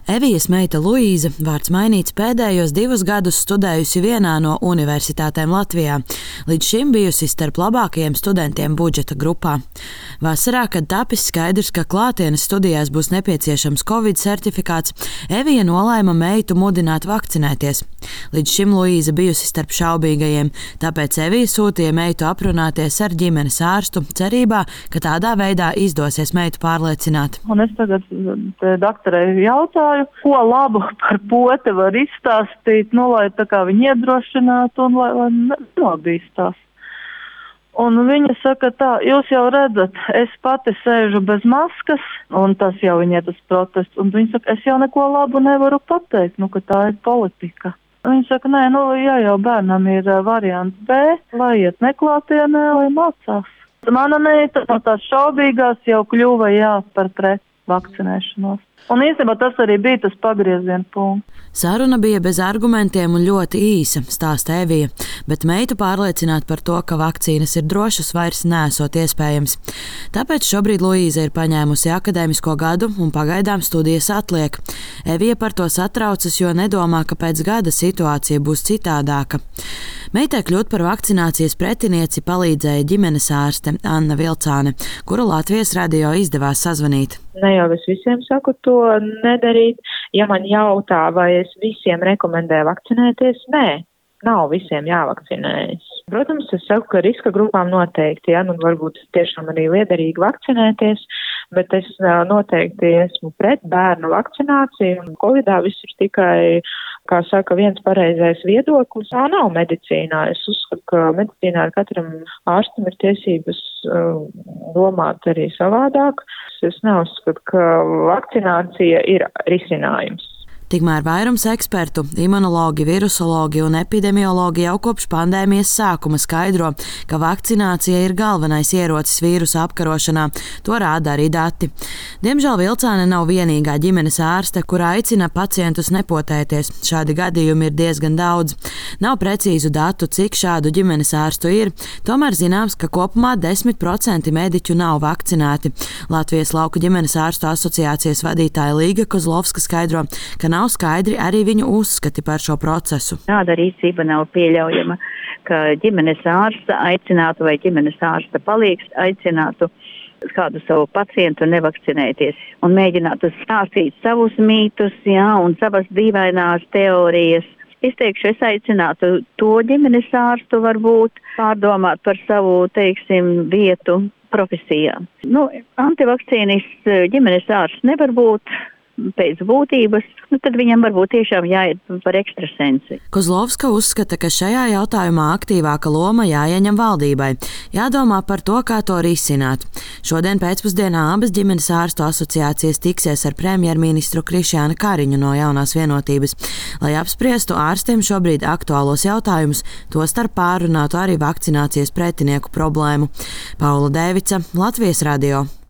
Evijas meita Luīza, vārds mainīts, pēdējos 2 gadus studējusi vienā no universitātēm Latvijā, līdz šim bijusi starp labākajiem studentiem budžeta grupā. Vasarā, kad tapis skaidrs, ka klātienes studijās būs nepieciešams Covid certifikāts, Evija nolēma meitu mudināt vakcinēties. Līdz šim Luīza bijusi starp šaubīgajiem, tāpēc Evija sūtīja meitu aprunāties ar ģimenes ārstu, cerībā, ka tādā veidā izdosies meitu pārliecināt. Un es tagad doktorei jautāju, ko labu par poti var izstāstīt, lai tā kā viņi iedrošinātu un lai nenobīstās. Un viņa saka tā, jūs jau redzat, es pati sēžu bez maskas, un tas jau viņai tas protests, un viņa saka, es jau neko labu nevaru pateikt, ka tā ir politika. Viņa saka, nē, ja jau bērnam ir variants B, lai iet neklātienē, lai mācās. Mana meita no tās šaubīgās jau kļuva par pret vakcinēšanos. Un īstenībā tas arī bija tas pagrieziena punkts. Saruna bija bez argumentiem un ļoti īsa, stāsta Evija, bet meitu pārliecināt par to, ka vakcīnas ir drošas, vairs nesot iespējams. Tāpēc šobrīd Luīza ir paņēmusi akadēmisko gadu un pagaidām studijas atliek. Evija par to satraucas, jo nedomā, ka pēc gada situācija būs citādāka. Meitai kļūt par vakcinācijas pretinieci palīdzēja ģimenes ārste Anna Vilcāne, kuru Latvijas radio izdevās sazvanīt. Ne jau es visiem saku to nedarīt. Ja man jautā, vai es visiem rekomendēju vakcinēties, nē, nav visiem jāvakcinējas. Protams, es saku, ka riska grupām noteikti, varbūt tiešām arī liederīgi vakcinēties, bet es noteikti esmu pret bērnu vakcināciju, un Covidā viss ir tikai, kā saka, viens pareizais viedoklis. Tā nav medicīnā. Es uzskatu, ka medicīnā ar katram ārstam ir tiesības domāt arī savādāk. Es neuzskatu, ka vakcinācija ir risinājums. Tikmēr vairums ekspertu, imunologi, virusologi un epidemiologi jau kopš pandēmijas sākuma skaidro, ka vakcinācija ir galvenais ierocis vīrusa apkarošanā. To rāda arī dati. Diemžēl Vilcāne nav vienīgā ģimenes ārste, kura aicina pacientus nepotēties. Šādi gadījumi ir diezgan daudz. Nav precīzu datu, cik šādu ģimenes ārstu ir, tomēr zināms, ka kopumā 10% mediķu nav vakcinēti. Latvijas lauku ģimenes ārstu asociācijas vadītāja Līga Kozlovska skaidro, ka nav skaidri arī viņu uzskati par šo procesu. Tāda rīcība nav pieļaujama, ka ģimenes ārsta aicinātu vai ģimenes ārsta palīgs aicinātu kādu savu pacientu nevakcinēties un mēģinātu stāstīt savus mītus, un savas dīvainās teorijas. Es teikšu, es aicinātu to ģimenes ārstu varbūt pārdomāt par savu, vietu profesijā. Antivakcīnists ģimenes ārsts nevar būt pēc būtības, tad viņam varbūt tiešām jāiet par ekstrasensi. Kozlovska uzskata, ka šajā jautājumā aktīvāka loma jāieņem valdībai. Jādomā par to, kā to risināt. Šodien pēcpusdienā abas ģimenes ārstu asociācijas tiksies ar premjerministru Krišjānu Kariņu no Jaunās vienotības, lai apspriestu ārstiem šobrīd aktuālos jautājumus, tostarp pārunātu arī vakcinācijas pretinieku problēmu. Paula Dēvica, Latvijas radio.